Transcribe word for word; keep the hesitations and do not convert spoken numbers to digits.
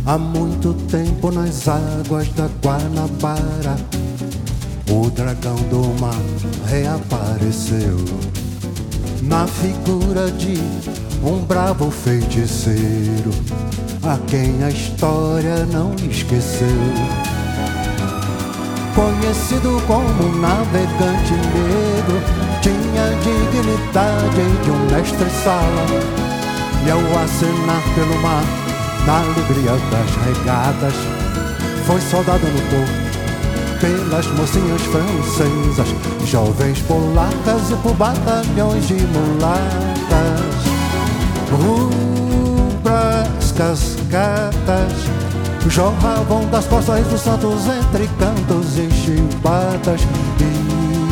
Há muito tempo nas águas da Guanabara, o dragão do mar reapareceu na figura de um bravo feiticeiro, a quem a história não esqueceu. Conhecido como navegante negro, tinha a dignidade de um mestre-sala, e ao acenar pelo mar, na alegria das regatas, foi soldado no porto pelas mocinhas francesas, jovens polacas e por batalhões de mulatas. Rubras cascatas jorravam das costas dos santos entre cantos e chibatas, e